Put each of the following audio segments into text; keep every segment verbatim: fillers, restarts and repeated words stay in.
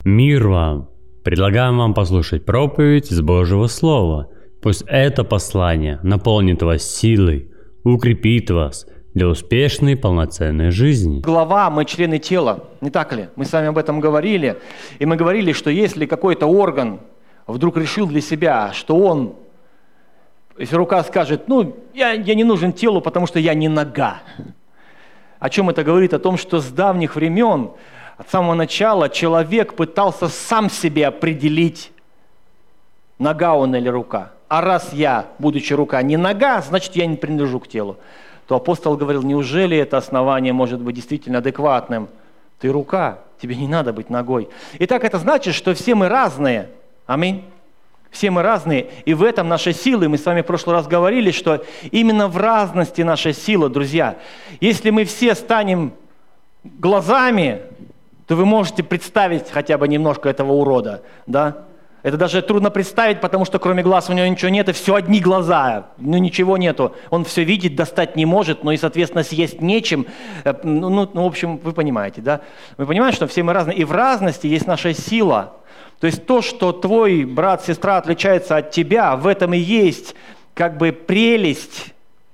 Мир вам! Предлагаем вам послушать проповедь из Божьего Слова. Пусть это послание наполнит вас силой, укрепит вас для успешной полноценной жизни. Глава, мы члены тела, не так ли? Мы с вами об этом говорили. И мы говорили, что если какой-то орган вдруг решил для себя, что он, если рука скажет, ну, я, я не нужен телу, потому что я не нога. О чем это говорит? О том, что с давних времен, от самого начала, человек пытался сам себе определить, нога он или рука. А раз я, будучи рука, не нога, значит, я не принадлежу к телу. То апостол говорил, неужели это основание может быть действительно адекватным? Ты рука, тебе не надо быть ногой. Итак, это значит, что все мы разные. Аминь. Все мы разные, и в этом наша сила. И мы с вами в прошлый раз говорили, что именно в разности наша сила, друзья. Если мы все станем глазами, то вы можете представить хотя бы немножко этого урода, да? Это даже трудно представить, потому что кроме глаз у него ничего нет, и все одни глаза, ну ничего нету. Он все видит, достать не может, но и, соответственно, съесть нечем. Ну, ну, ну в общем, вы понимаете, да? Мы понимаем, что все мы разные, и в разности есть наша сила. То есть то, что твой брат, сестра отличается от тебя, в этом и есть как бы прелесть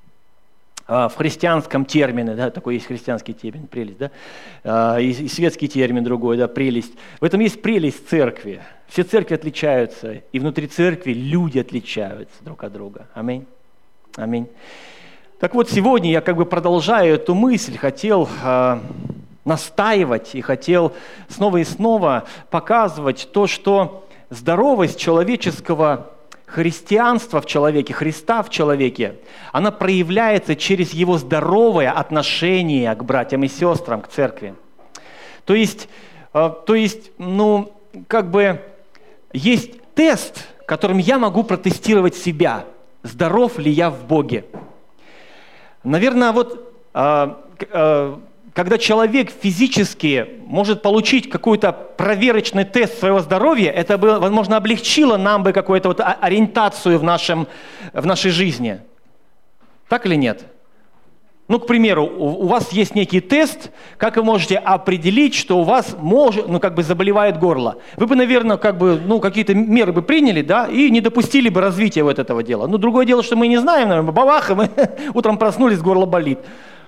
э, в христианском термине, да, такой есть христианский термин, прелесть, да, э, и, и светский термин другой, да, прелесть. В этом есть прелесть церкви. Все церкви отличаются, и внутри церкви люди отличаются друг от друга. Аминь. Аминь. Так вот, сегодня я как бы продолжаю эту мысль, хотел... Э, настаивать и хотел снова и снова показывать то, что здоровость человеческого христианства в человеке, Христа в человеке, она проявляется через его здоровое отношение к братьям и сестрам, к церкви. То есть, то есть, ну, как бы есть тест, которым я могу протестировать себя, здоров ли я в Боге. Наверное, вот... Когда человек физически может получить какой-то проверочный тест своего здоровья, это бы, возможно, облегчило нам бы какую-то вот ориентацию в, нашем, в нашей жизни. Так или нет? Ну, к примеру, у, у вас есть некий тест, как вы можете определить, что у вас может, ну, как бы заболевает горло. Вы бы, наверное, как бы, ну, какие-то меры бы приняли, да, и не допустили бы развития вот этого дела. Ну, другое дело, что мы не знаем, наверное, бабах, и мы утром проснулись, горло болит.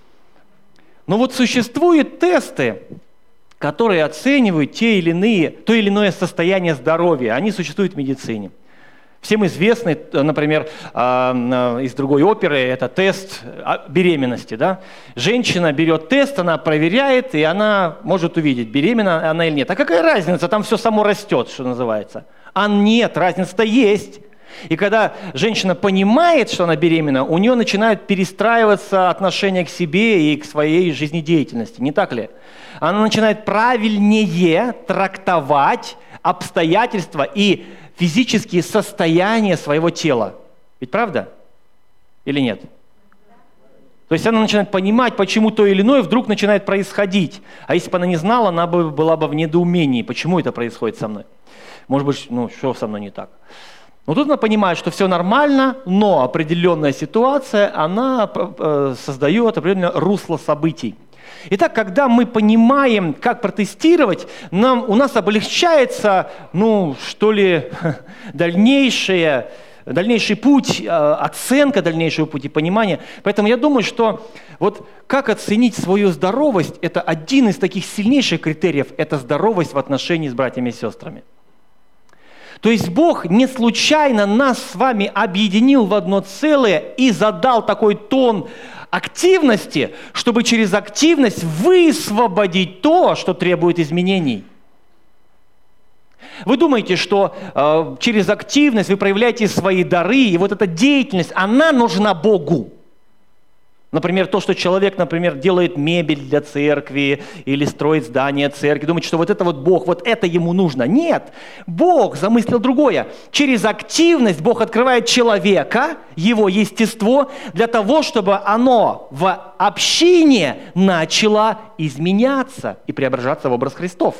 Но вот существуют тесты, которые оценивают те или иные, то или иное состояние здоровья. Они существуют в медицине. Всем известный, например, из другой оперы, это тест беременности. Да? Женщина берет тест, она проверяет, и она может увидеть, беременна она или нет. А какая разница? Там все само растет, что называется. А нет, разница-то есть. И когда женщина понимает, что она беременна, у нее начинают перестраиваться отношения к себе и к своей жизнедеятельности, не так ли? Она начинает правильнее трактовать обстоятельства и физические состояния своего тела. Ведь правда? Или нет? То есть она начинает понимать, почему то или иное вдруг начинает происходить. А если бы она не знала, она бы, была бы в недоумении, почему это происходит со мной. Может быть, ну что со мной не так? Но тут она понимает, что все нормально, но определенная ситуация, она создает определенное русло событий. Итак, когда мы понимаем, как протестировать, нам, у нас облегчается, ну, что ли, дальнейшее, дальнейший путь, оценка дальнейшего пути, понимания. Поэтому я думаю, что вот как оценить свою здоровость, это один из таких сильнейших критериев, это здоровость в отношении с братьями и сестрами. То есть Бог не случайно нас с вами объединил в одно целое и задал такой тон активности, чтобы через активность высвободить то, что требует изменений. Вы думаете, что э, через активность вы проявляете свои дары, и вот эта деятельность, она нужна Богу. Например, то, что человек, например, делает мебель для церкви или строит здание церкви, думает, что вот это вот Бог, вот это ему нужно. Нет, Бог замыслил другое. Через активность Бог открывает человека, его естество, для того, чтобы оно в общине начало изменяться и преображаться в образ Христов.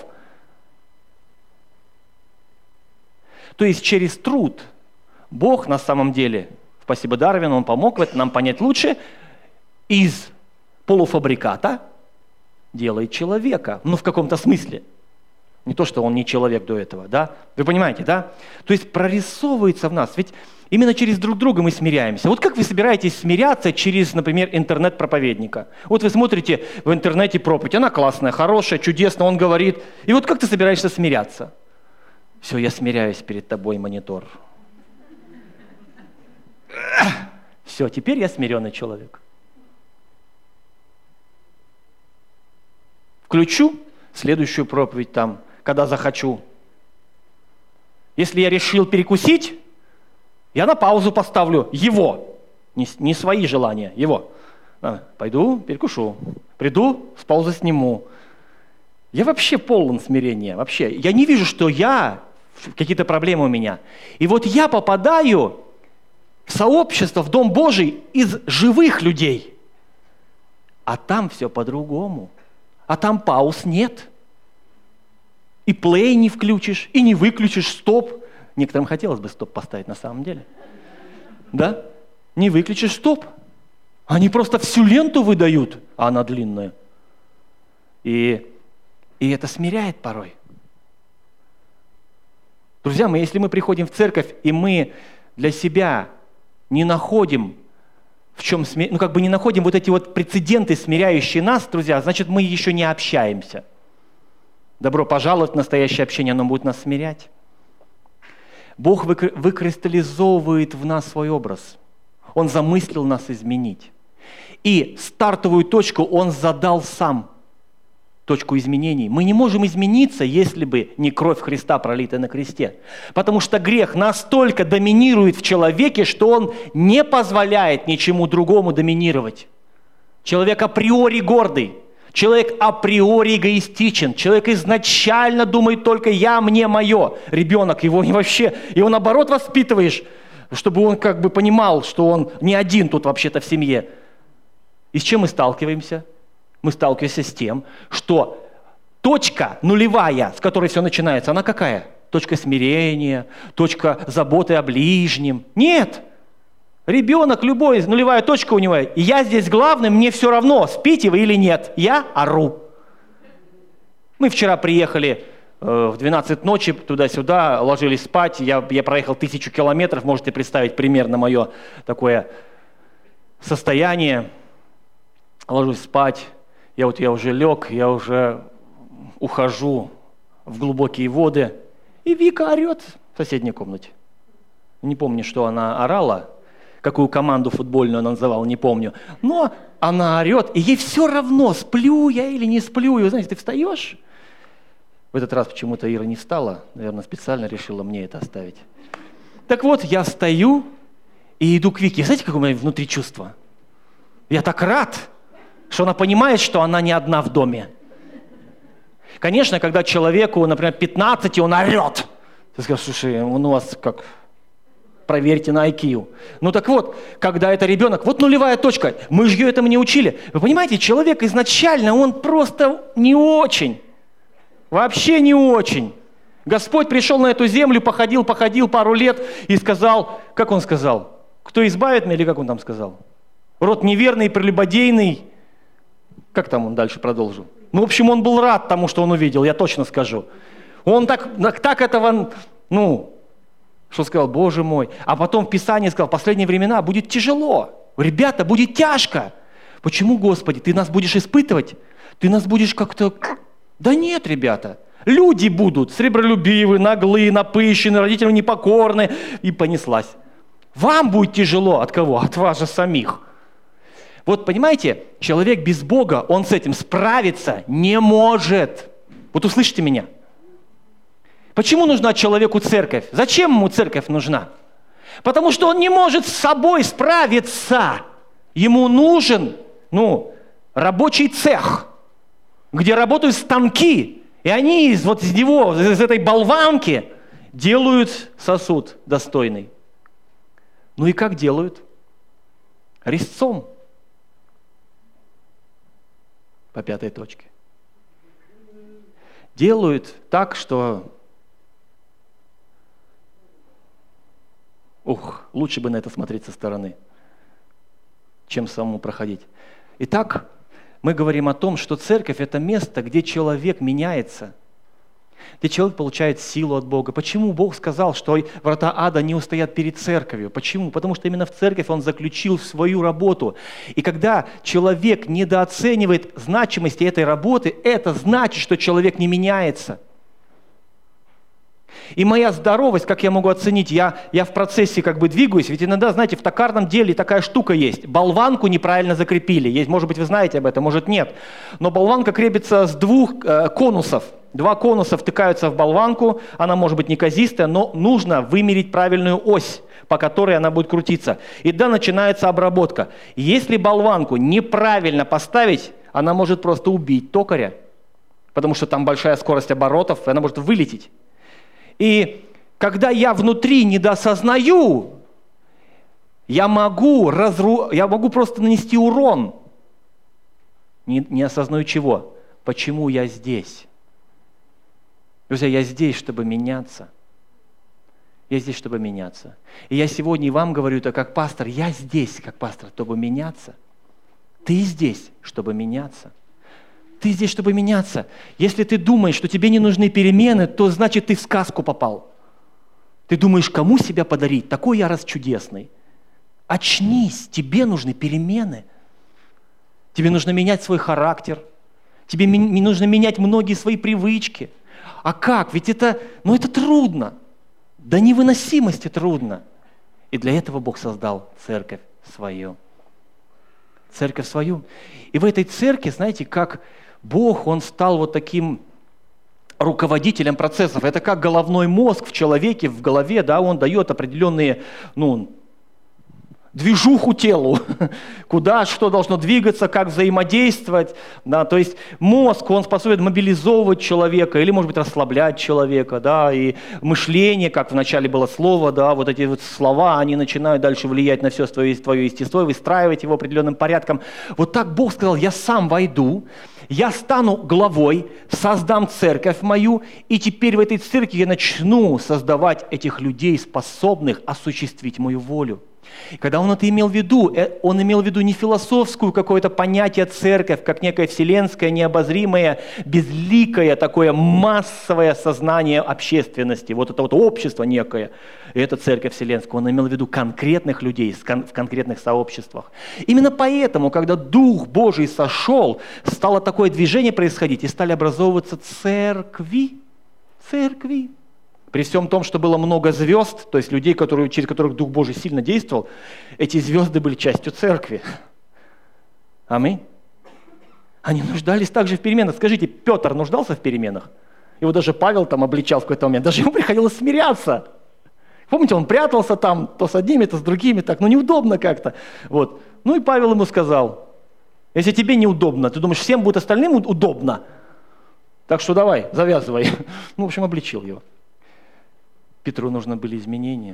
То есть через труд Бог на самом деле, спасибо Дарвину, он помог в этом нам понять лучше, из полуфабриката делает человека. Ну, в каком-то смысле. Не то, что он не человек до этого, да? Вы понимаете, да? То есть прорисовывается в нас. Ведь именно через друг друга мы смиряемся. Вот как вы собираетесь смиряться через, например, интернет-проповедника? Вот вы смотрите в интернете проповедь, она классная, хорошая, чудесная, он говорит. И вот как ты собираешься смиряться? Все, я смиряюсь перед тобой, монитор. Все, теперь я смиренный человек. Включу следующую проповедь там, когда захочу. Если я решил перекусить, я на паузу поставлю его, не, не свои желания, его. А, пойду, перекушу. Приду, с паузы сниму. Я вообще полон смирения, вообще. Я не вижу, что я, какие-то проблемы у меня. И вот я попадаю в сообщество, в Дом Божий из живых людей. А там все по-другому. А там пауз нет. И плей не включишь, и не выключишь, стоп. Некоторым хотелось бы стоп поставить на самом деле. Да? Не выключишь, стоп. Они просто всю ленту выдают, а она длинная. И, и это смиряет порой. Друзья мои, если мы приходим в церковь, и мы для себя не находим, в чем, ну как бы не находим вот эти вот прецеденты, смиряющие нас, друзья, значит, мы еще не общаемся. Добро пожаловать в настоящее общение, оно будет нас смирять. Бог выкристаллизовывает в нас свой образ. Он замыслил нас изменить. И стартовую точку Он задал сам, точку изменений. Мы не можем измениться, если бы не кровь Христа, пролитая на кресте. Потому что грех настолько доминирует в человеке, что он не позволяет ничему другому доминировать. Человек априори гордый. Человек априори эгоистичен. Человек изначально думает только «я, мне, мое». Ребенок, его вообще, его наоборот воспитываешь, чтобы он как бы понимал, что он не один тут вообще-то в семье. И с чем мы сталкиваемся? Мы сталкиваемся с тем, что точка нулевая, с которой все начинается, она какая? Точка смирения, точка заботы о ближнем. Нет! Ребенок, любой, нулевая точка у него. И я здесь главный, мне все равно, спите вы или нет. Я ору. Мы вчера приехали э, в двенадцать ночи туда-сюда, ложились спать. Я, я проехал тысячу километров, можете представить примерно мое такое состояние. Ложусь спать. Я вот я уже лег, я уже ухожу в глубокие воды. И Вика орет в соседней комнате. Не помню, что она орала, какую команду футбольную она называла, не помню. Но она орет, и ей все равно, сплю я или не сплю. И вы знаете, ты встаешь. В этот раз почему-то Ира не встала. Наверное, специально решила мне это оставить. Так вот, я встаю и иду к Вике. Знаете, какое у меня внутри чувство? Я так рад, что она понимает, что она не одна в доме. Конечно, когда человеку, например, пятнадцать, он орет. Ты скажешь, слушай, он у вас как... Проверьте на ай кью. Ну так вот, когда это ребенок, вот нулевая точка, мы же ее этому не учили. Вы понимаете, человек изначально, он просто не очень. Вообще не очень. Господь пришел на эту землю, походил, походил пару лет и сказал, как он сказал? Кто избавит меня, или как он там сказал? Род неверный, прелюбодейный. Как там он дальше продолжил? Ну, в общем, он был рад тому, что он увидел, я точно скажу. Он так, так этого, ну, что сказал, Боже мой. А потом в Писании сказал, в последние времена будет тяжело. Ребята, будет тяжко. Почему, Господи, ты нас будешь испытывать? Ты нас будешь как-то... Да нет, ребята. Люди будут сребролюбивы, наглые, напыщенные, родителям непокорны. И понеслась. Вам будет тяжело. От кого? От вас же самих. Вот понимаете, человек без Бога, он с этим справиться не может. Вот услышите меня. Почему нужна человеку церковь? Зачем ему церковь нужна? Потому что он не может с собой справиться. Ему нужен, ну, рабочий цех, где работают станки, и они из, вот из него, из этой болванки делают сосуд достойный. Ну и как делают? Резцом. По пятой точке. Делают так, что... Ух, лучше бы на это смотреть со стороны, чем самому проходить. Итак, мы говорим о том, что церковь – это место, где человек меняется. где человек получает силу от Бога. Почему Бог сказал, что врата ада не устоят перед церковью? Почему? Потому что именно в церковь Он заключил свою работу. И когда человек недооценивает значимости этой работы, это значит, что человек не меняется. И моя здоровость, как я могу оценить, я, я в процессе как бы двигаюсь, ведь иногда, знаете, в токарном деле такая штука есть. Болванку неправильно закрепили. Есть, может быть, вы знаете об этом, может нет. Но болванка крепится с двух э, конусов. Два конуса втыкаются в болванку, она может быть неказистая, но нужно вымерить правильную ось, по которой она будет крутиться. И да, начинается обработка. Если болванку неправильно поставить, она может просто убить токаря, потому что там большая скорость оборотов, и она может вылететь. И когда я внутри недосознаю, я могу, разру... я могу просто нанести урон. Не, не осознаю чего. Почему я здесь? Друзья, я здесь, чтобы меняться. Я здесь, чтобы меняться. И я сегодня и вам говорю это как пастор. Я здесь, как пастор, чтобы меняться. Ты здесь, чтобы меняться. Ты здесь, чтобы меняться. Если ты думаешь, что тебе не нужны перемены, то значит ты в сказку попал. Ты думаешь, кому себя подарить? Такой я раз чудесный. Очнись, тебе нужны перемены. Тебе нужно менять свой характер. Тебе ми- нужно менять многие свои привычки. А как? Ведь это, ну это трудно. До невыносимости трудно. И для этого Бог создал церковь свою. Церковь свою. И в этой церкви, знаете, как Бог, Он стал вот таким руководителем процессов. Это как головной мозг в человеке, в голове, да, он дает определенные, ну, движуху телу, куда что должно двигаться, как взаимодействовать. Да, то есть мозг, он способен мобилизовывать человека или, может быть, расслаблять человека. Да, и мышление, как вначале было слово, да, вот эти вот слова, они начинают дальше влиять на все твое, твое естество, выстраивать его определенным порядком. Вот так Бог сказал, я сам войду, я стану главой, создам церковь мою, и теперь в этой церкви я начну создавать этих людей, способных осуществить мою волю. И когда он это имел в виду, он имел в виду не философскую какое-то понятие церковь, как некое вселенское, необозримое, безликое, такое массовое сознание общественности, вот это вот общество некое, и это церковь вселенская. Он имел в виду конкретных людей в конкретных сообществах. Именно поэтому, когда Дух Божий сошел, стало такое движение происходить, и стали образовываться церкви, церкви. При всем том, что было много звезд, то есть людей, которые, через которых Дух Божий сильно действовал, эти звезды были частью церкви. Аминь. Они нуждались также в переменах. Скажите, Петр нуждался в переменах? Его даже Павел там обличал в какой-то момент. Даже ему приходилось смиряться. Помните, он прятался там то с одними, то с другими. Так, ну неудобно как-то. Вот. Ну и Павел ему сказал, если тебе неудобно, ты думаешь, всем будет остальным удобно? Так что давай, завязывай. Ну, в общем, обличил его. Петру нужны были изменения.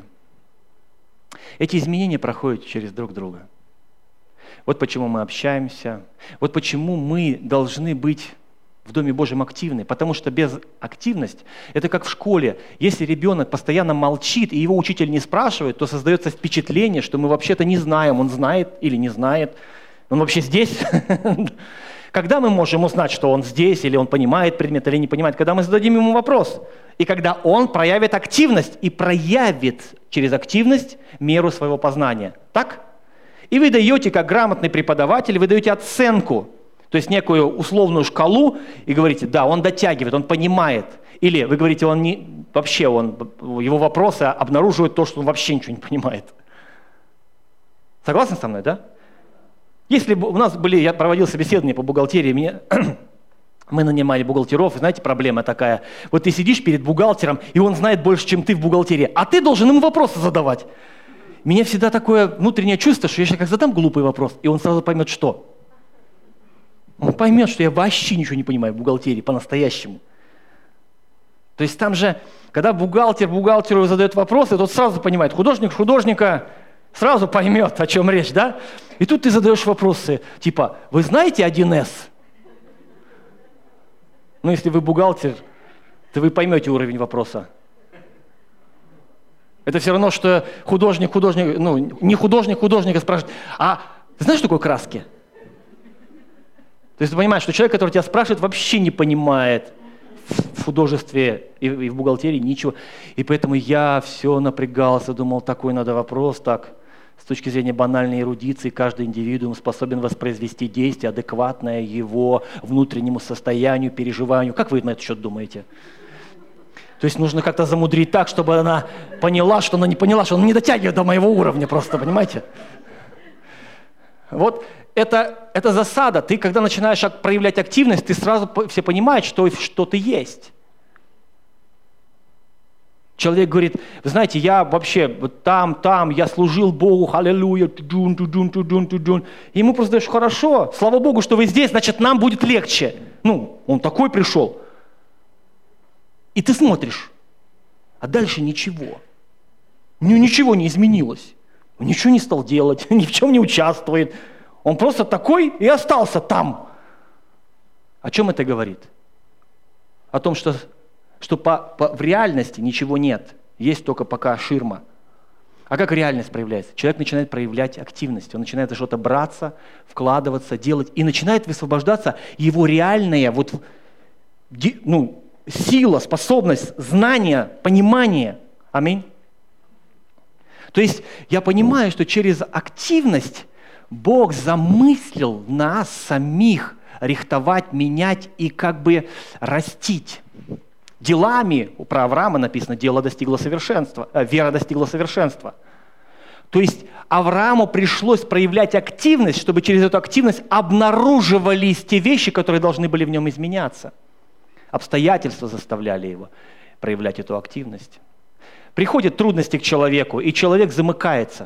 Эти изменения проходят через друг друга. Вот почему мы общаемся. Вот почему мы должны быть в Доме Божьем активны. Потому что без активности, это как в школе. Если ребенок постоянно молчит, и его учитель не спрашивает, то создается впечатление, что мы вообще-то не знаем, он знает или не знает. Он вообще здесь? Когда мы можем узнать, что он здесь, или он понимает предмет, или не понимает? Когда мы зададим ему вопрос. И когда он проявит активность, и проявит через активность меру своего познания. Так? И вы даете, как грамотный преподаватель, вы даете оценку, то есть некую условную шкалу, и говорите, да, он дотягивает, он понимает. Или вы говорите, он не, вообще, он, его вопросы обнаруживают то, что он вообще ничего не понимает. Согласны со мной, да? Если бы у нас были, я проводил собеседование по бухгалтерии, мне, мы нанимали бухгалтеров, и знаете, проблема такая. Вот ты сидишь перед бухгалтером, и он знает больше, чем ты в бухгалтерии, а ты должен ему вопросы задавать. Меня всегда такое внутреннее чувство, что я сейчас как задам глупый вопрос, и он сразу поймет, что. Он поймет, что я вообще ничего не понимаю в бухгалтерии по-настоящему. То есть там же, когда бухгалтер бухгалтеру задает вопросы, тот сразу понимает, художник художника сразу поймет, о чем речь, да? И тут ты задаешь вопросы, типа, вы знаете один эс? Ну, если вы бухгалтер, то вы поймете уровень вопроса. Это все равно, что художник, художник, ну, не художник художника спрашивает, а ты знаешь, что такое краски? То есть ты понимаешь, что человек, который тебя спрашивает, вообще не понимает в художестве и в бухгалтерии ничего. И поэтому я все напрягался, думал, такой надо вопрос, так, с точки зрения банальной эрудиции, каждый индивидуум способен воспроизвести действие, адекватное его внутреннему состоянию, переживанию. Как вы на этот счет думаете? То есть нужно как-то замудрить так, чтобы она поняла, что она не поняла, что она не дотягивает до моего уровня просто, понимаете? Вот это, это засада. Ты, когда начинаешь проявлять активность, ты сразу все понимают, что, что ты есть. Человек говорит, вы знаете, я вообще вот там, там, я служил Богу, аллилуйя, тудун, тудун, тудун, тудун. Ему просто говоришь, хорошо, слава Богу, что вы здесь, значит, нам будет легче. Ну, он такой пришел. И ты смотришь, а дальше ничего. Ну, ничего не изменилось. Он ничего не стал делать, ни в чем не участвует. Он просто такой и остался там. О чем это говорит? О том, что, что по, по, в реальности ничего нет. Есть только пока ширма. А как реальность проявляется? Человек начинает проявлять активность. Он начинает за что-то браться, вкладываться, делать. И начинает высвобождаться его реальная вот, ну, сила, способность, знание, понимание. Аминь. То есть я понимаю, что через активность Бог замыслил нас самих рихтовать, менять и как бы растить. Делами, про Авраама написано, дело достигло совершенства, э, вера достигла совершенства. То есть Аврааму пришлось проявлять активность, чтобы через эту активность обнаруживались те вещи, которые должны были в нем изменяться. Обстоятельства заставляли его проявлять эту активность. Приходят трудности к человеку, и человек замыкается.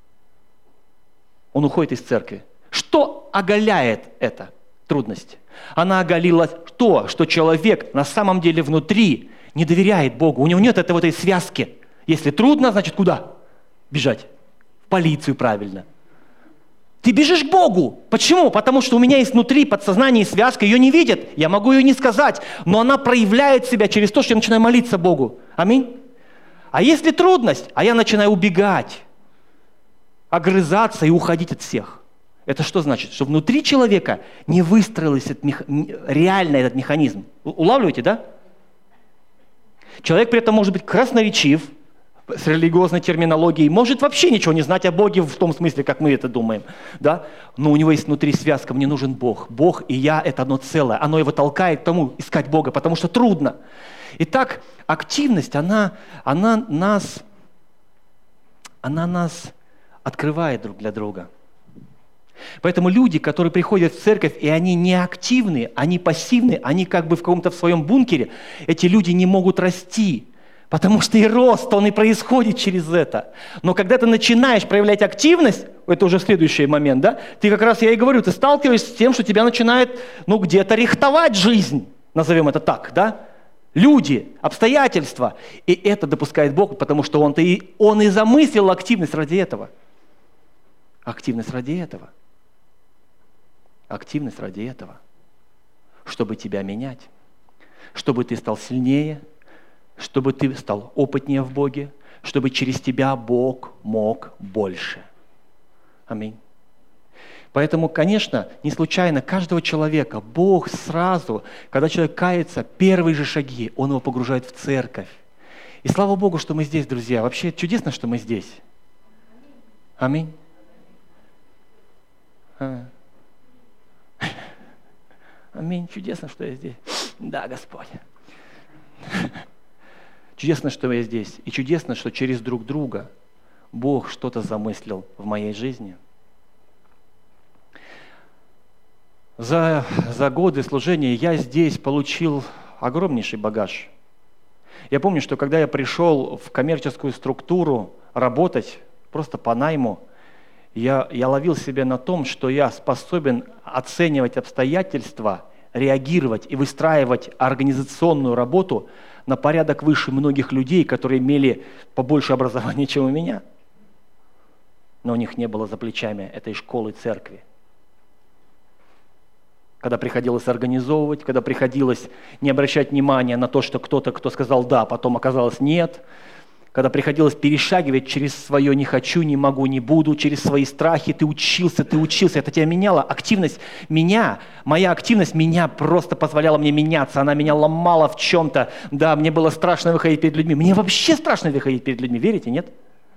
Он уходит из церкви. Что оголяет эта трудность? Она оголила то, что человек на самом деле внутри не доверяет Богу. У него нет этой вот этой связки. Если трудно, значит куда? Бежать. В полицию, правильно. Ты бежишь к Богу. Почему? Потому что у меня есть внутри подсознание связка, ее не видят. Я могу ее не сказать, но она проявляет себя через то, что я начинаю молиться Богу. Аминь. А если трудность, а я начинаю убегать, огрызаться и уходить от всех. Это что значит? Что внутри человека не выстроился этот мех... реально этот механизм. Улавливаете, да? Человек при этом может быть красноречив, с религиозной терминологией, может вообще ничего не знать о Боге в том смысле, как мы это думаем, да? Но у него есть внутри связка, мне нужен Бог. Бог и я – это одно целое. Оно его толкает к тому искать Бога, потому что трудно. Итак, активность, она, она, нас, она нас открывает друг для друга. Поэтому люди, которые приходят в церковь, и они не активны, они пассивны, они как бы в каком-то в своем бункере, эти люди не могут расти. Потому что и рост, он и происходит через это. Но когда ты начинаешь проявлять активность, это уже следующий момент, да? Ты как раз, я и говорю, ты сталкиваешься с тем, что тебя начинает, ну, где-то рихтовать жизнь, назовем это так, да? Люди, обстоятельства. И это допускает Бог, потому что Он-то и, Он и замыслил активность ради этого. Активность ради этого. Активность ради этого. Чтобы тебя менять. Чтобы ты стал сильнее, чтобы ты стал опытнее в Боге, чтобы через тебя Бог мог больше. Аминь. Поэтому, конечно, не случайно каждого человека Бог сразу, когда человек кается, первые же шаги, Он его погружает в церковь. И слава Богу, что мы здесь, друзья. Вообще чудесно, что мы здесь. Аминь. Аминь. Чудесно, что я здесь. Да, Господь. Чудесно, что я здесь. И чудесно, что через друг друга Бог что-то замыслил в моей жизни. За, за годы служения я здесь получил огромнейший багаж. Я помню, что когда я пришел в коммерческую структуру работать, просто по найму, я, я ловил себя на том, что я способен оценивать обстоятельства, реагировать и выстраивать организационную работу на порядок выше многих людей, которые имели побольше образования, чем у меня. Но у них не было за плечами этой школы церкви. Когда приходилось организовывать, когда приходилось не обращать внимания на то, что кто-то, кто сказал «да», потом оказалось «нет», когда приходилось перешагивать через свое «не хочу», «не могу», «не буду», через свои страхи, ты учился, ты учился, это тебя меняло. Активность меня, моя активность меня просто позволяла мне меняться, она меня ломала в чем-то. Да, мне было страшно выходить перед людьми. Мне вообще страшно выходить перед людьми, верите, нет?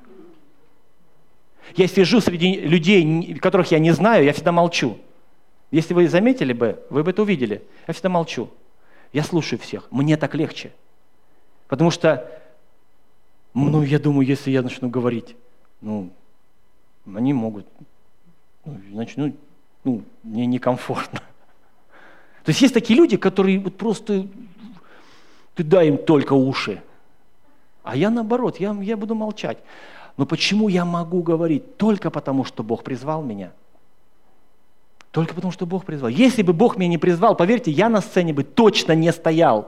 Я сижу среди людей, которых я не знаю, я всегда молчу. Если вы заметили бы, вы бы это увидели. Я всегда молчу. Я слушаю всех. Мне так легче. Потому что ну, я думаю, если я начну говорить, ну, они могут, ну, начну, ну, мне некомфортно. То есть есть такие люди, которые вот просто, ты дай им только уши. А я наоборот, я, я буду молчать. Но почему я могу говорить? Только потому, что Бог призвал меня. Только потому, что Бог призвал. Если бы Бог меня не призвал, поверьте, я на сцене бы точно не стоял.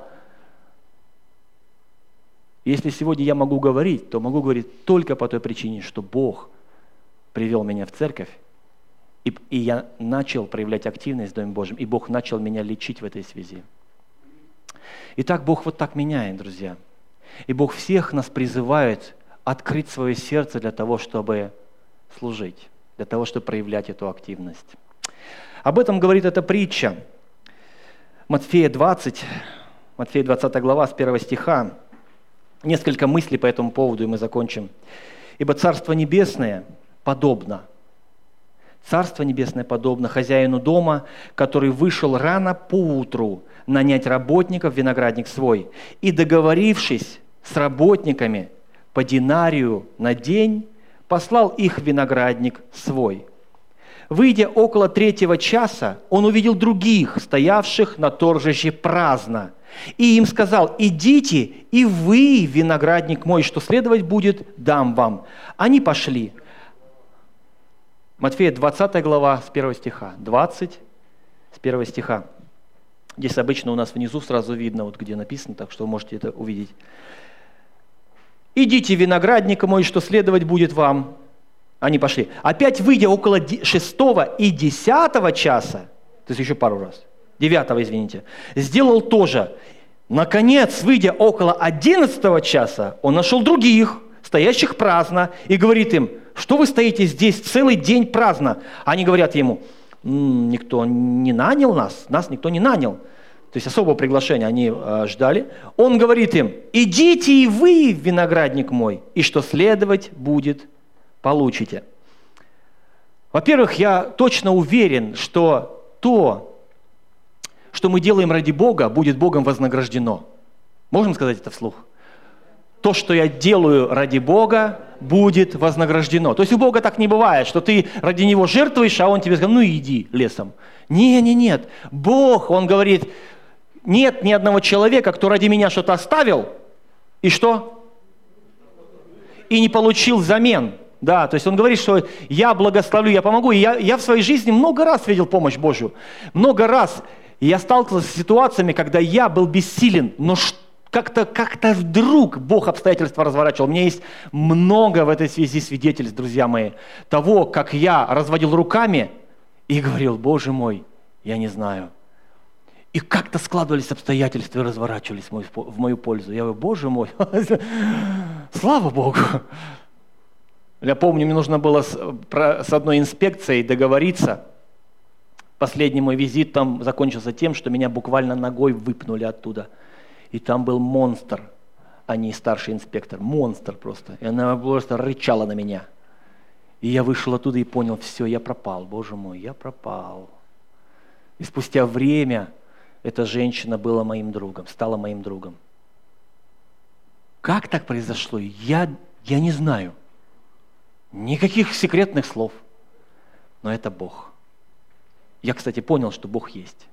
Если сегодня я могу говорить, то могу говорить только по той причине, что Бог привел меня в церковь, и, и я начал проявлять активность в Доме Божьем, и Бог начал меня лечить в этой связи. Итак, Бог вот так меняет, друзья. И Бог всех нас призывает открыть свое сердце для того, чтобы служить, для того, чтобы проявлять эту активность. Об этом говорит эта притча. Матфея двадцать, Матфея двадцатая глава, с первого стиха. Несколько мыслей по этому поводу, и мы закончим. «Ибо Царство Небесное подобно, Царство Небесное подобно хозяину дома, который вышел рано поутру нанять работников в виноградник свой, и, договорившись с работниками по динарию на день, послал их в виноградник свой. Выйдя около третьего часа, он увидел других, стоявших на торжище праздно, и им сказал: идите, и вы в виноградник мой, что следовать будет, дам вам. Они пошли». Матфея двадцатая глава, с первого стиха. двадцать, с первого стиха. Здесь обычно у нас внизу сразу видно, вот где написано, так что вы можете это увидеть. «Идите в виноградник мой, что следовать будет вам». Они пошли. Опять выйдя около шестого и десятого часа, то есть еще пару раз, девятого, извините, сделал то же. Наконец, выйдя около одиннадцатого часа, он нашел других, стоящих праздно, и говорит им: что вы стоите здесь целый день праздно? Они говорят ему: М, никто не нанял нас, нас никто не нанял. То есть особого приглашения они э, ждали. Он говорит им: идите и вы в виноградник мой, и что следовать будет, получите. Во-первых, я точно уверен, что то, что мы делаем ради Бога, будет Богом вознаграждено. Можем сказать это вслух? То, что я делаю ради Бога, будет вознаграждено. То есть у Бога так не бывает, что ты ради Него жертвуешь, а Он тебе скажет: ну иди лесом. Не, не, нет. Бог, Он говорит: нет ни одного человека, кто ради меня что-то оставил, и что? И не получил взамен. Да, то есть он говорит, что я благословлю, я помогу. И я, я в своей жизни много раз видел помощь Божью. Много раз я сталкивался с ситуациями, когда я был бессилен, но как-то, как-то вдруг Бог обстоятельства разворачивал. У меня есть много в этой связи свидетельств, друзья мои, того, как я разводил руками и говорил: Боже мой, я не знаю. И как-то складывались обстоятельства и разворачивались в мою, в мою пользу. Я говорю: Боже мой, слава Богу. Я помню, мне нужно было с, про, с одной инспекцией договориться. Последний мой визит там закончился тем, что меня буквально ногой выпнули оттуда. И там был монстр, а не старший инспектор. Монстр просто. И она просто рычала на меня. И я вышел оттуда и понял: все, я пропал, Боже мой, я пропал. И спустя время эта женщина была моим другом, стала моим другом. Как так произошло? Я, я не знаю. Никаких секретных слов. Но это Бог. Я, кстати, понял, что Бог есть.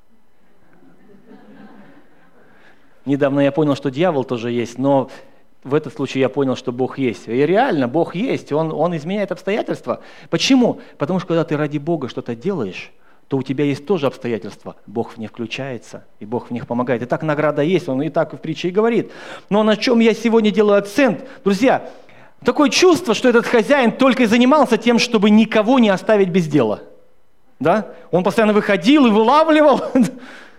Недавно я понял, что дьявол тоже есть, но в этом случае я понял, что Бог есть. И реально, Бог есть, Он, он изменяет обстоятельства. Почему? Потому что когда ты ради Бога что-то делаешь, то у тебя есть тоже обстоятельства. Бог в них включается, и Бог в них помогает. И так награда есть, Он и так в притче и говорит. Но на чем я сегодня делаю акцент? Друзья, такое чувство, что этот хозяин только и занимался тем, чтобы никого не оставить без дела. Да? Он постоянно выходил и вылавливал.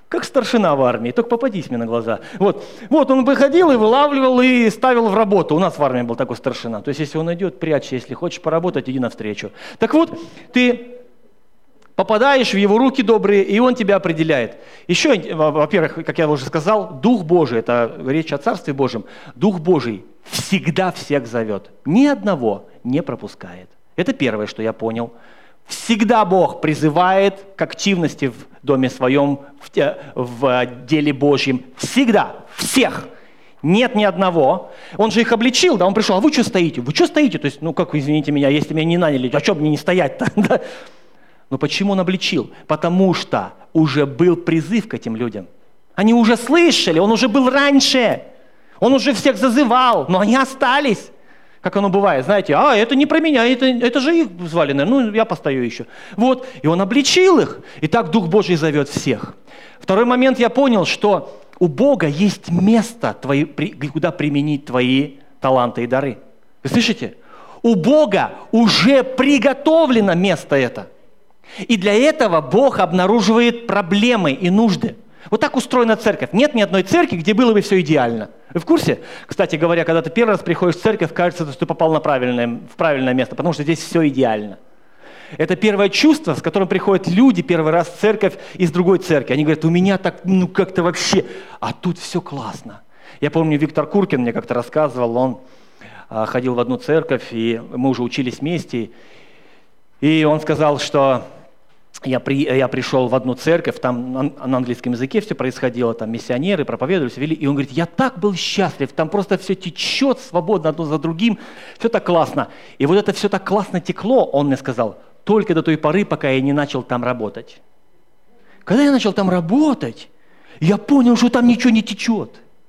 Как старшина в армии, только попадись мне на глаза. Вот, вот он выходил и вылавливал, и ставил в работу. У нас в армии был такой старшина. То есть, если он идет, прячься, если хочешь поработать, иди навстречу. Так вот, ты попадаешь в его руки добрые, и он тебя определяет. Еще, во-первых, как я уже сказал, Дух Божий, это речь о Царстве Божьем, Дух Божий всегда всех зовет, ни одного не пропускает. Это первое, что я понял. Всегда Бог призывает к активности в доме своем, в, в деле Божьем. Всегда, всех. Нет ни одного. Он же их обличил, да, он пришел, а вы что стоите? Вы что стоите? То есть, ну как, извините меня, если меня не наняли, а что мне не стоять-то? Но почему он обличил? Потому что уже был призыв к этим людям. Они уже слышали, он уже был раньше. Он уже всех зазывал, но они остались. Как оно бывает, знаете, а это не про меня, это, это же их звали, наверное, ну я постою еще. Вот, и он обличил их. И так Дух Божий зовет всех. Второй момент я понял, что у Бога есть место, твои, куда применить твои таланты и дары. Вы слышите? У Бога уже приготовлено место это. И для этого Бог обнаруживает проблемы и нужды. Вот так устроена церковь. Нет ни одной церкви, где было бы все идеально. Вы в курсе? Кстати говоря, когда ты первый раз приходишь в церковь, кажется, что ты попал на правильное, в правильное место, потому что здесь все идеально. Это первое чувство, с которым приходят люди первый раз в церковь из другой церкви. Они говорят, у меня так, ну как-то вообще, а тут все классно. Я помню, Виктор Куркин мне как-то рассказывал, он а, ходил в одну церковь, и мы уже учились вместе, и он сказал, что Я, при, я пришел в одну церковь, там на, на английском языке все происходило, там миссионеры проповедовали, все вели, и он говорит, я так был счастлив, там просто все течет свободно одно за другим, все так классно. И вот это все так классно текло, он мне сказал, только до той поры, пока я не начал там работать. Когда я начал там работать, я понял, что там ничего не течет.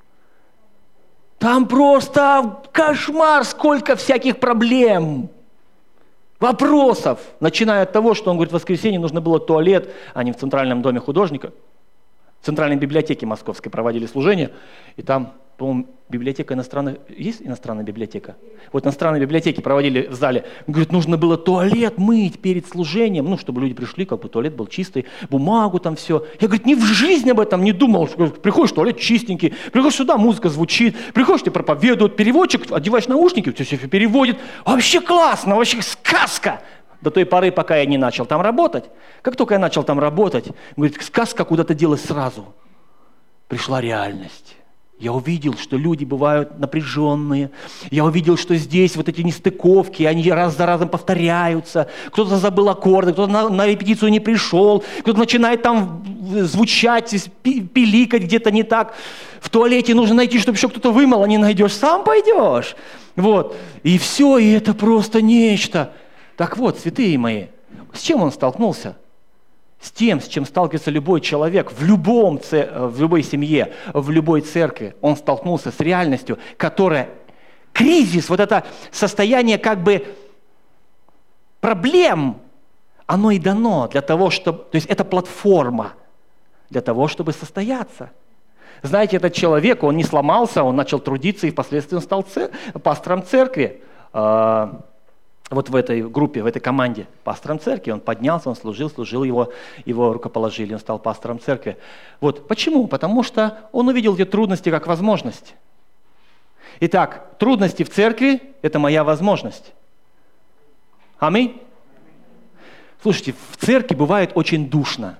Там просто кошмар, сколько всяких проблем. Вопросов, начиная от того, что он говорит, в воскресенье нужно было туалет, а не в Центральном доме художника. В Центральной библиотеке Московской проводили служение, и там, по-моему, библиотека иностранных... Есть иностранная библиотека? Вот в иностранной библиотеке проводили в зале. Он говорит, нужно было туалет мыть перед служением, ну, чтобы люди пришли, как бы туалет был чистый, бумагу там все. Я, говорит, ни в жизни об этом не думал. Приходишь, туалет чистенький, приходишь сюда, музыка звучит, приходишь, тебе проповедуют, переводчик, одеваешь наушники, все все переводит. Вообще классно, вообще сказка. До той поры, пока я не начал там работать. Как только я начал там работать, говорит, сказка куда-то делась сразу. Пришла реальность. Я увидел, что люди бывают напряженные. Я увидел, что здесь вот эти нестыковки, они раз за разом повторяются. Кто-то забыл аккорды, кто-то на, на репетицию не пришел, кто-то начинает там звучать, пиликать где-то не так. В туалете нужно найти, чтобы еще кто-то вымыл, а не найдешь, сам пойдешь. Вот. И все, и это просто нечто. Так вот, святые мои, с чем он столкнулся? С тем, с чем сталкивается любой человек в, любом, в любой семье, в любой церкви. Он столкнулся с реальностью, которая кризис, вот это состояние как бы проблем, оно и дано для того, чтобы... То есть это платформа для того, чтобы состояться. Знаете, этот человек, он не сломался, он начал трудиться и впоследствии он стал цер... пастором церкви. Вот в этой группе, в этой команде, пастором церкви. Он поднялся, он служил, служил, его, его рукоположили, он стал пастором церкви. Вот. Почему? Потому что он увидел эти трудности как возможность. Итак, трудности в церкви – это моя возможность. Аминь? Слушайте, в церкви бывает очень душно.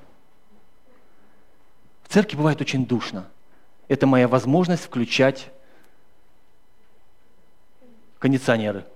В церкви бывает очень душно. Это моя возможность включать кондиционеры.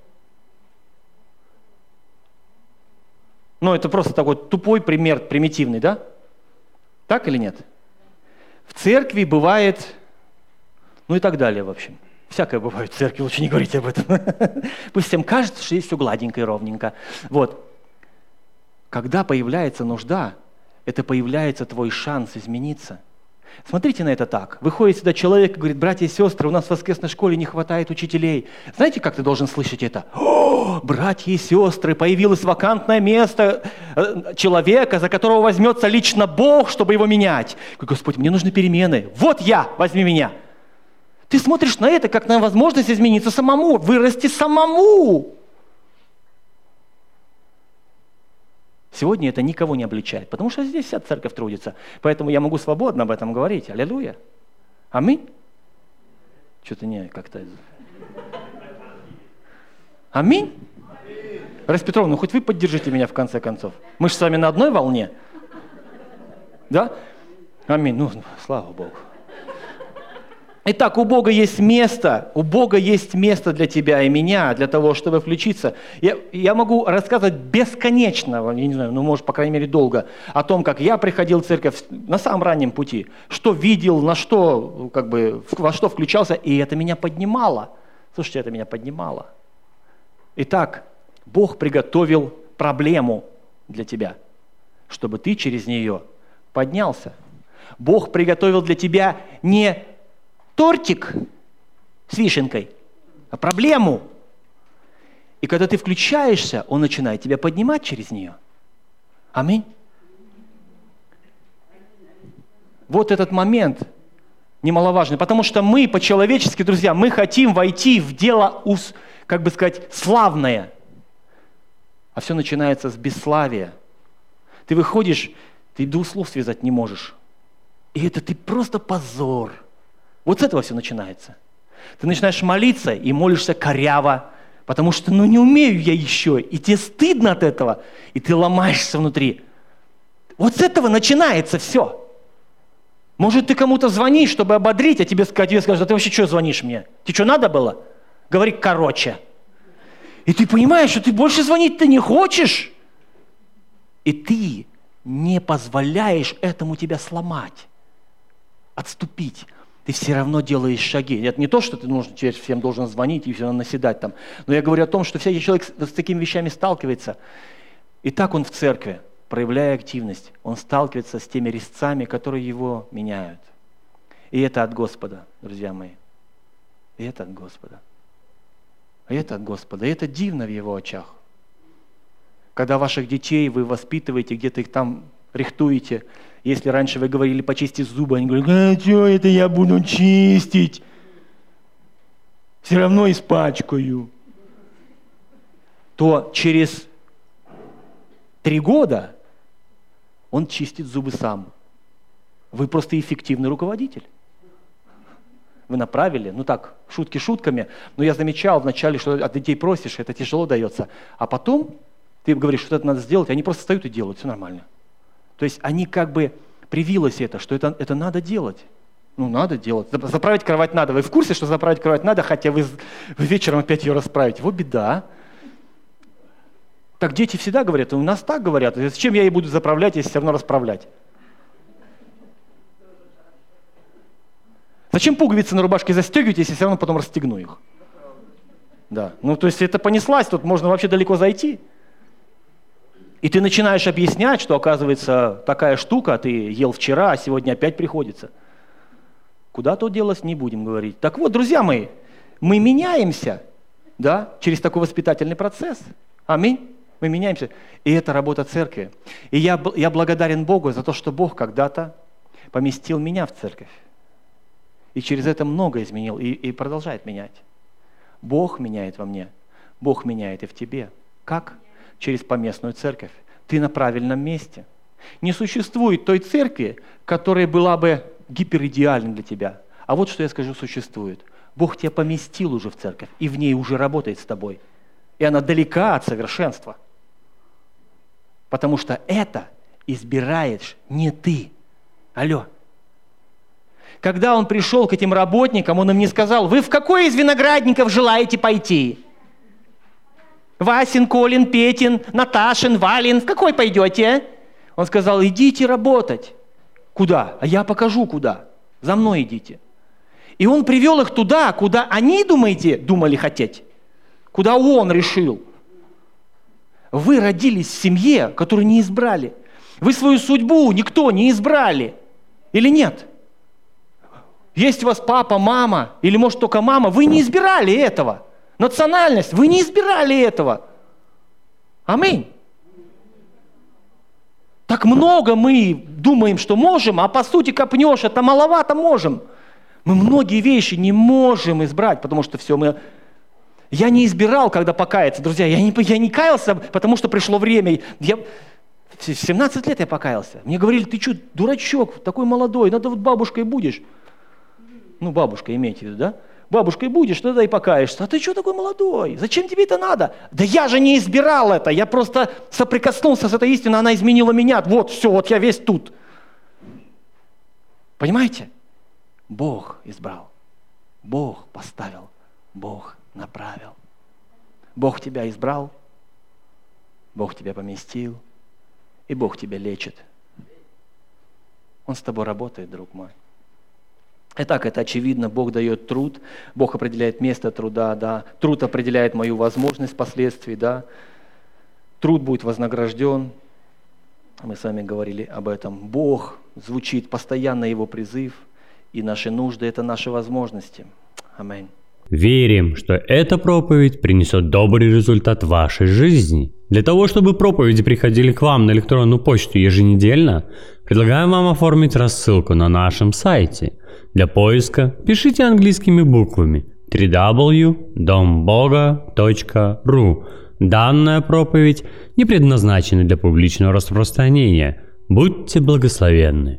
Ну, это просто такой тупой пример, примитивный, да? Так или нет? В церкви бывает, ну и так далее, в общем. Всякое бывает в церкви, лучше не говорите об этом. Пусть всем кажется, что здесь все гладенько и ровненько. Вот. Когда появляется нужда, это появляется твой шанс измениться. Смотрите на это так. Выходит сюда человек и говорит, братья и сестры, у нас в воскресной школе не хватает учителей. Знаете, как ты должен слышать это? О, братья и сестры, появилось вакантное место человека, за которого возьмется лично Бог, чтобы его менять. Господь, мне нужны перемены. Вот я, возьми меня. Ты смотришь на это, как на возможность измениться самому, вырасти самому. Сегодня это никого не обличает, потому что здесь вся церковь трудится. Поэтому я могу свободно об этом говорить. Аллилуйя. Аминь. Что-то не как-то... Аминь. Раиса Петровна, ну хоть вы поддержите меня в конце концов. Мы же с вами на одной волне. Да? Аминь. Ну, слава Богу. Итак, у Бога есть место, у Бога есть место для тебя и меня, для того, чтобы включиться. Я, я могу рассказывать бесконечно, я не знаю, ну, может, по крайней мере, долго, о том, как я приходил в церковь на самом раннем пути, что видел, на что, как бы, во что включался, и это меня поднимало. Слушайте, это меня поднимало. Итак, Бог приготовил проблему для тебя, чтобы ты через нее поднялся. Бог приготовил для тебя не тортик с вишенкой, а проблему. И когда ты включаешься, Он начинает тебя поднимать через нее. Аминь. Вот этот момент немаловажный, потому что мы по-человечески, друзья, мы хотим войти в дело, как бы сказать, славное. А все начинается с бесславия. Ты выходишь, ты двух слов связать не можешь. И это ты просто позор. Вот с этого все начинается. Ты начинаешь молиться и молишься коряво, потому что ну не умею я еще, и тебе стыдно от этого, и ты ломаешься внутри. Вот с этого начинается все. Может, ты кому-то звонишь, чтобы ободрить, а тебе, тебе скажут, а ты вообще что звонишь мне? Тебе что, надо было? Говори короче. И ты понимаешь, что ты больше звонить-то не хочешь. И ты не позволяешь этому тебя сломать, отступить. Ты все равно делаешь шаги. Это не то, что ты нужно, теперь всем должен звонить и все наседать там. Но я говорю о том, что всякий человек с, с такими вещами сталкивается. И так он в церкви, проявляя активность, он сталкивается с теми резцами, которые его меняют. И это от Господа, друзья мои. И это от Господа. И это от Господа. И это дивно в Его очах. Когда ваших детей вы воспитываете, где-то их там рихтуете. Если раньше вы говорили почисти зубы, они говорят, а что это я буду чистить? Все равно испачкаю. То через три года он чистит зубы сам. Вы просто эффективный руководитель. Вы направили, ну так, шутки шутками, но я замечал вначале, что от детей просишь, это тяжело дается, а потом ты говоришь, что это надо сделать, они просто встают и делают, все нормально. То есть они как бы привилось это, что это, это надо делать. Ну, надо делать. Заправить кровать надо. Вы в курсе, что заправить кровать надо, хотя вы, вы вечером опять ее расправите? Вот беда. Так дети всегда говорят, у нас так говорят, зачем я ей буду заправлять, если все равно расправлять? Зачем пуговицы на рубашке застегивать, если все равно потом расстегну их? Да. Ну, то есть это понеслась, тут можно вообще далеко зайти. И ты начинаешь объяснять, что, оказывается, такая штука, ты ел вчера, а сегодня опять приходится. Куда то делось, не будем говорить. Так вот, друзья мои, мы меняемся, да, через такой воспитательный процесс. Аминь. Мы меняемся. И это работа церкви. И я, я благодарен Богу за то, что Бог когда-то поместил меня в церковь. И через это много изменил и, и продолжает менять. Бог меняет во мне, Бог меняет и в тебе. Как? Через поместную церковь. Ты на правильном месте. Не существует той церкви, которая была бы гиперидеальной для тебя. А вот что я скажу, существует. Бог тебя поместил уже в церковь, и в ней уже работает с тобой. И она далека от совершенства. Потому что это избираешь не ты. Алло. Когда он пришел к этим работникам, он им не сказал, вы в какой из виноградников желаете пойти? Васин, Колин, Петин, Наташин, Валин, в какой пойдете? Он сказал, идите работать. Куда? А я покажу, куда. За мной идите. И он привел их туда, куда они, думаете, думали хотеть. Куда он решил. Вы родились в семье, которую не избрали. Вы свою судьбу никто не избрали. Или нет? Есть у вас папа, мама, или может только мама, вы не избирали этого. Национальность, вы не избирали этого. Аминь. Так много мы думаем, что можем, а по сути копнешь, это маловато можем. Мы многие вещи не можем избрать, потому что все мы... Я не избирал, когда покаяться, друзья, я не, я не каялся, потому что пришло время. Я... В семнадцать лет я покаялся. Мне говорили, ты что, дурачок, такой молодой, надо вот бабушкой будешь. Ну, бабушка, имейте в виду, да? Бабушкой будешь, тогда и покаешься. А ты что такой молодой? Зачем тебе это надо? Да я же не избирал это, я просто соприкоснулся с этой истиной, она изменила меня. Вот, все, вот я весь тут. Понимаете? Бог избрал, Бог поставил, Бог направил. Бог тебя избрал, Бог тебя поместил, и Бог тебя лечит. Он с тобой работает, друг мой. Итак, это очевидно, Бог дает труд, Бог определяет место труда, да. Труд определяет мою возможность впоследствии, да. Труд будет вознагражден. Мы с вами говорили об этом. Бог, звучит постоянно Его призыв, и наши нужды – это наши возможности. Аминь. Верим, что эта проповедь принесет добрый результат в вашей жизни. Для того, чтобы проповеди приходили к вам на электронную почту еженедельно, предлагаем вам оформить рассылку на нашем сайте. Для поиска пишите английскими буквами дабл ю дабл ю дабл ю точка дом бога точка ру. Данная проповедь не предназначена для публичного распространения. Будьте благословенны.